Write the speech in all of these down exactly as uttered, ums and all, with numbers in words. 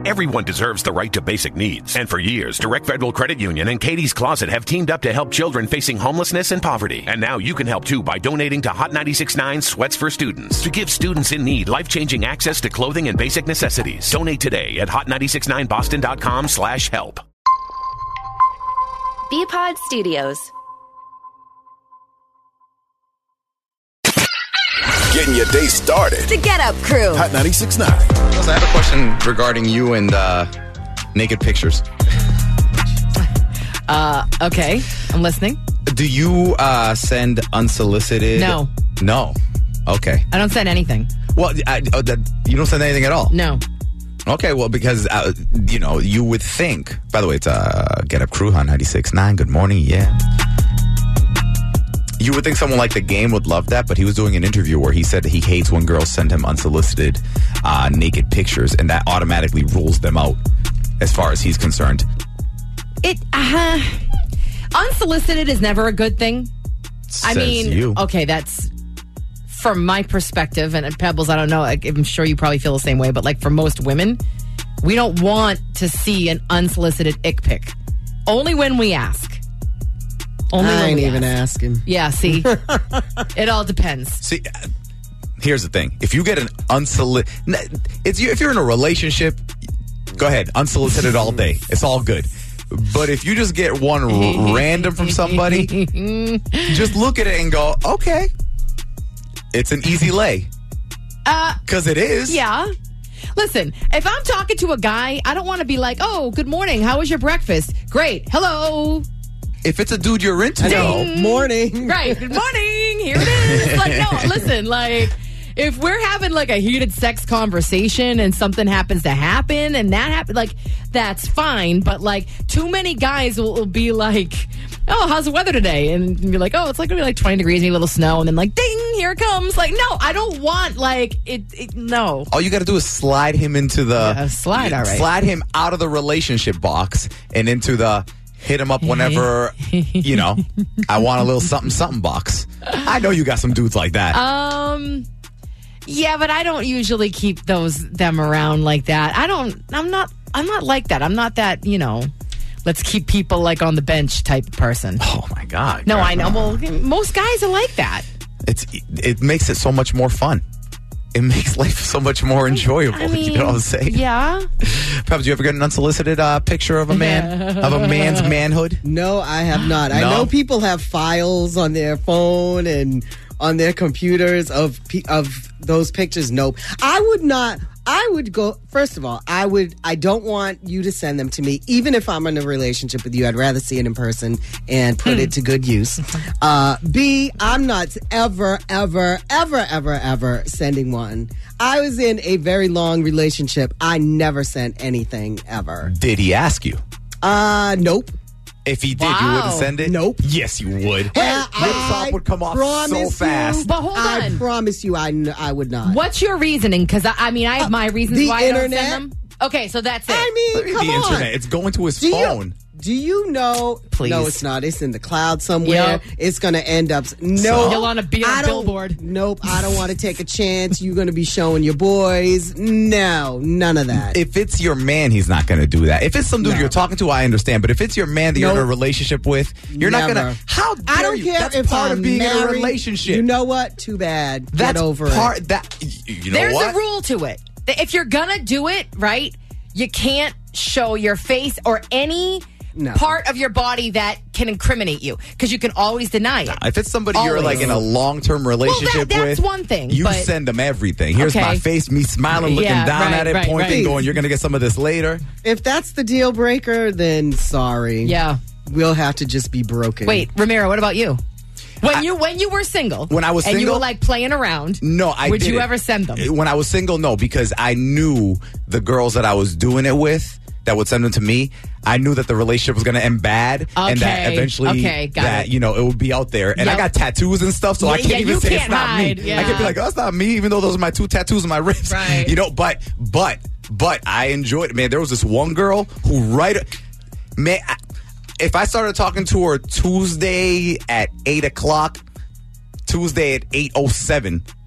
Everyone deserves the right to basic needs. And for years, Direct Federal Credit Union and Katie's Closet have teamed up to help children facing homelessness and poverty. And now you can help too by donating to Hot ninety-six point nine Sweats for Students to give students in need life-changing access to clothing and basic necessities. Donate today at hot nine six nine boston dot com slash help. B-Pod Studios. Getting your day started. The Get Up Crew. Hot ninety-six point nine. I have a question regarding you and uh, naked pictures. Uh, okay, I'm listening. Do you uh, send unsolicited? No. No. Okay. I don't send anything. Well, I, oh, that, you don't send anything at all? No. Okay, well, because, uh, you know, you would think, by the way, it's uh, Get Up Crew, Hot ninety-six point nine. Good morning, yeah. You would think someone like The Game would love that, but he was doing an interview where he said that he hates when girls send him unsolicited uh, naked pictures, and that automatically rules them out as far as he's concerned. It uh, unsolicited is never a good thing. Says I mean, you. okay, that's from my perspective, and at Pebbles, I don't know. Like, I'm sure you probably feel the same way, but like for most women, we don't want to see an unsolicited ick pic. Only when we ask. Only I when ain't we even ask. asking. Yeah, see, it all depends. See, uh, here's the thing: if you get an unsolicited, it's you. If you're in a relationship, go ahead, unsolicited all day. It's all good. But if you just get one r- random from somebody, just look at it and go, okay, it's an easy lay. Uh, Because it is. Yeah. Listen, if I'm talking to a guy, I don't want to be like, oh, good morning. How was your breakfast? Great. Hello. If it's a dude you're into, though. Morning. Right. Good morning. Here it is. Like, no, listen, like, if we're having like a heated sex conversation and something happens to happen and that happens, like, that's fine. But like, too many guys will, will be like, oh, how's the weather today? And you're like, oh, it's like going to be like twenty degrees, maybe a little snow. And then like, ding, here it comes. Like, no, I don't want like it. it no. All you got to do is slide him into the Yeah, slide, all right. Slide him out of the relationship box and into the hit him up whenever, you know, I want a little something something box. I know you got some dudes like that. Um, yeah, but I don't usually keep those them around like that. I don't. I'm not. I'm not like that. I'm not that. You know, let's keep people like on the bench type of person. Oh my God! No, girl. I know. Well, most guys are like that. It's it makes it so much more fun. It makes life so much more enjoyable. I mean, you know what I'm saying? Yeah. Pebbles, you ever get an unsolicited uh, picture of a man, of a man's manhood? No, I have not. I No? know people have files on their phone and on their computers of pe- of those pictures. Nope. I would not. I would go, first of all, I would, I don't want you to send them to me. Even if I'm in a relationship with you, I'd rather see it in person and put it to good use. Uh, B, I'm not ever, ever, ever, ever, ever sending one. I was in a very long relationship. I never sent anything ever. Did he ask you? Uh, nope. If he did, Wow. you wouldn't send it? Nope. Yes, you would. Well, Your I top would come off promise so you- fast. But hold I on. promise you, I, n- I would not. What's your reasoning? Because I, I mean, I have my reasons the why I don't internet. send them. Okay, so that's it. I mean, Look at come the on. internet. It's going to his Do you- phone. Do you know? Please. No, it's not. It's in the cloud somewhere. Yep. It's going to end up. No. You'll wanna be on I a don't- billboard. Nope. I don't want to take a chance. You're going to be showing your boys. No, none of that. If it's your man, he's not going to do that. If it's some dude No. you're talking to, I understand. But if it's your man that you're in a Nope. relationship with, you're not Never. going to. How dare I don't you? care That's if part I'm of being married. in a relationship. You know what? Too bad. That's Get over part, it. That you, you know There's what? a rule to it. If you're gonna do it, right, you can't show your face or any No. part of your body that can incriminate you, because you can always deny it. If it's somebody you're Always. like in a long-term relationship that's with, one thing, You but- send them everything. Here's Okay. my face, me smiling, looking Yeah, down right, at it, right, pointing, right. going, "You're going to get some of this later." If that's the deal breaker, then sorry. Yeah. We'll have to just be broken. Wait, Ramiro, what about you? When you when you were single, When I was and you single? were like playing around, No, I would you didn't. ever send them? When I was single, no, because I knew the girls that I was doing it with that would send them to me. I knew that the relationship was going to end bad, and that Okay, eventually, okay, got that it. you know, it would be out there. And I Yep. got tattoos and stuff, so I Yeah, can't yeah, even you say can't it's not hide, me. yeah. I can't be like, "Oh, it's not me," even though those are my two tattoos on my wrist. Right. You know, but but but I enjoyed it, man. There was this one girl who right, man. I, if I started talking to her Tuesday at eight o'clock, Tuesday at eight oh seven.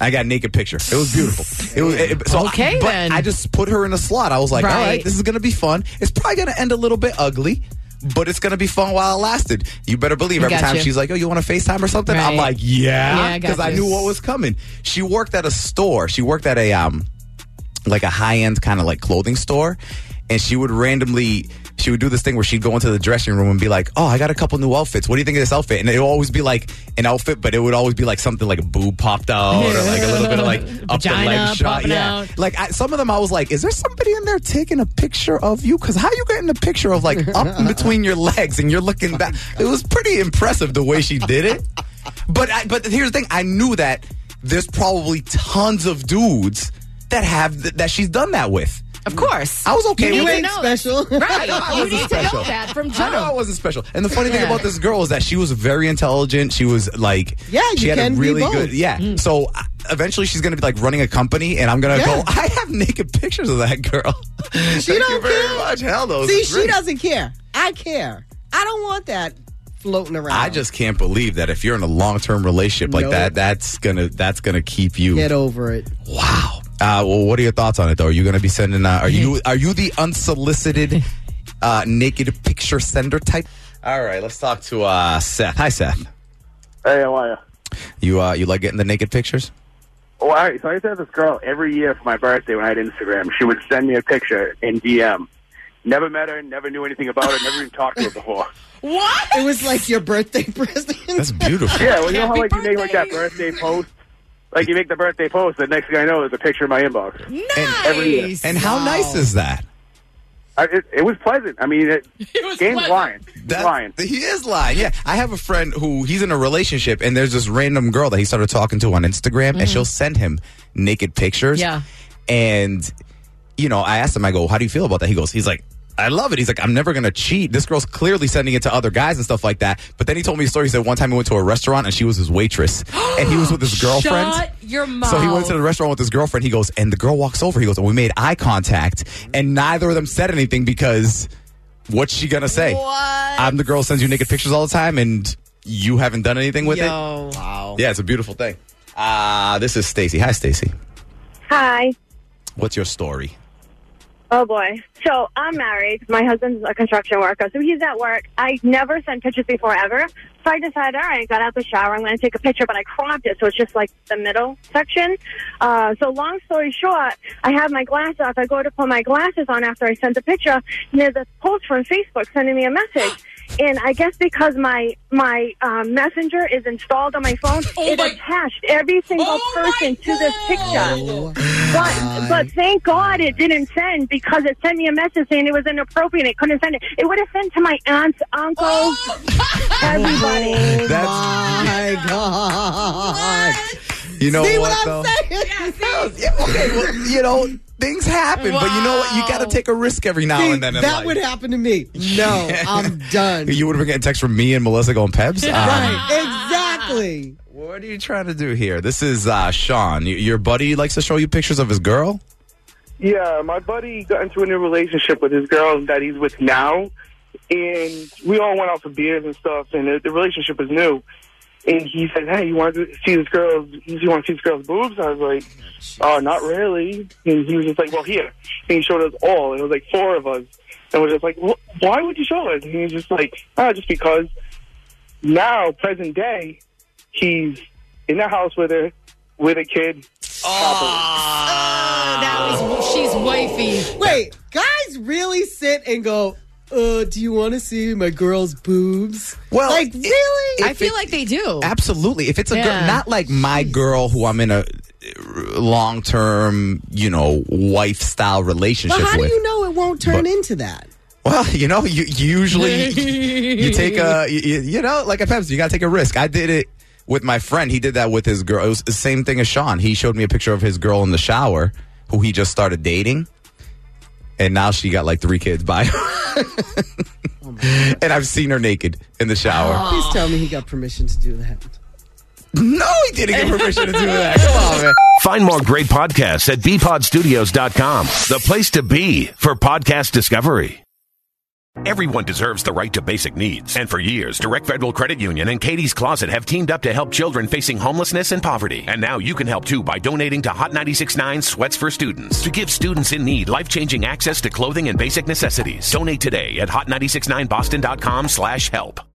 I got a naked picture. It was beautiful. It was it, so Okay, I, but then. I just put her in a slot. I was like, Right. all right, this is going to be fun. It's probably going to end a little bit ugly, but it's going to be fun while it lasted. You better believe every Got time you. she's like, oh, you want to FaceTime or something? I'm Right. like, yeah, Yeah, I got because I, you. knew what was coming. She worked at a store. She worked at a um, like a high end kind of like clothing store, and she would randomly. She would do this thing where she'd go into the dressing room and be like, oh, I got a couple new outfits. What do you think of this outfit? And it would always be like an outfit, but it would always be like something like a boob popped out or like a little bit of like up the Vagina leg shot. popping Yeah. out. Like I, some of them I was like, is there somebody in there taking a picture of you? Because how you getting a picture of like up in between your legs and you're looking back? It was pretty impressive the way she did it. But I, but here's the thing. I knew that there's probably tons of dudes that have th- that she's done that with. Of course. I was okay You with ain't it. special. Right. I You wasn't need to special. know that from I know I jump. wasn't special. And the funny thing Yeah. about this girl is that she was very intelligent. She was like, Yeah, she you had can a be really both. good, yeah. So uh, eventually she's going to be like running a company, and I'm going to Yeah. go, I have naked pictures of that girl. Thank She you don't very care. much. Hell, those See, are she great. doesn't care. I care. I don't want that floating around. I just can't believe that if you're in a long-term relationship like Nope. that, that's gonna that's gonna keep you. get over it. Wow. Uh, well, what are your thoughts on it, though? Are you going to be sending? Uh, are you are you the unsolicited uh, naked picture sender type? All right, let's talk to uh, Seth. Hi, Seth. Hey, how are you? You uh, you like getting the naked pictures? Oh, all right. So I used to have this girl every year for my birthday when I had Instagram. She would send me a picture in D M. Never met her, never knew anything about her, never even talked to her before. What? It was like your birthday present. That's beautiful. Yeah, well, you know how Happy like you make like that birthday. birthday post? Like you make the birthday post, the next thing I know, there's a picture in my inbox. Nice. And how nice is that? I, it, it was pleasant. I mean, it, It was Game's pleasant. lying. He's That's- lying. He is lying. Yeah, I have a friend who he's in a relationship, and there's this random girl that he started talking to on Instagram, and she'll send him naked pictures. Yeah. And you know, I asked him, I go, "How do you feel about that?" He goes, "He's like." I love it. He's like, I'm never going to cheat. This girl's clearly sending it to other guys and stuff like that. But then he told me a story. He said one time he went to a restaurant and she was his waitress. And he was with his girlfriend. Shut your mouth. So he went to the restaurant with his girlfriend. He goes, and the girl walks over. He goes, and we made eye contact. And neither of them said anything because what's she going to say? What? I'm the girl who sends you naked pictures all the time and you haven't done anything with Yo. it? Wow. Yeah, it's a beautiful thing. Uh, this is Stacy. Hi, Stacy. Hi. What's your story? Oh, boy. So I'm married. My husband's a construction worker, so he's at work. I never sent pictures before, ever. So I decided, all right, I got out the shower. I'm going to take a picture, but I cropped it, so it's just like the middle section. Uh, so long story short, I have my glasses off. I go to put my glasses on after I sent the picture, and there's a post from Facebook sending me a message. And I guess because my my um, messenger is installed on my phone, Oh it my- attached every single Oh my person to this God. picture. But, but thank God it didn't send, because it sent me a message saying it was inappropriate. It couldn't send it. It would have sent to my aunts, uncles, everybody. That's, My God. you know See what, what, though? I'm saying? Yeah, okay, well, you know, things happen, but you know what? You got to take a risk every now See, and then. in that life. would happen to me. No, I'm done. You would have been getting texts from me and Melissa going, Pebs? Um, Right, exactly. What are you trying to do here? This is uh, Sean. Y- Your buddy likes to show you pictures of his girl? Yeah, my buddy got into a new relationship with his girl that he's with now, and we all went out for beers and stuff, and the, the relationship is new. And he said, hey, you want to see this girl's, you want to see this girl's boobs? I was like, oh, not really. And he was just like, well, here. And he showed us all, and it was like four of us. And we're just like, well, why would you show us? And he was just like, oh, just because now, present day, he's in the house with her, with a kid. Oh, that was, she's wifey. Wait, guys really sit and go, uh, do you want to see my girl's boobs? Well, like, it- really? I If feel it- like they do. Absolutely. If it's a girl, Yeah. not like my girl who I'm in a long term, you know, wife style relationship But how do with. you know it won't turn But- into that? Well, you know, you, you usually you take a you, you know, like a Pepsi, you got to take a risk. I did it with my friend. He did that with his girl. It was the same thing as Sean. He showed me a picture of his girl in the shower, who he just started dating, and now she got like three kids by her. And I've seen her naked in the shower. Please tell me he got permission to do that. No, he didn't get permission to do that. Come on, man. Find more great podcasts at b pod studios dot com, the place to be for podcast discovery. Everyone deserves the right to basic needs. And for years, Direct Federal Credit Union and Katie's Closet have teamed up to help children facing homelessness and poverty. And now you can help too by donating to Hot ninety-six point nine Sweats for Students to give students in need life-changing access to clothing and basic necessities. Donate today at hot nine six nine boston dot com slash help.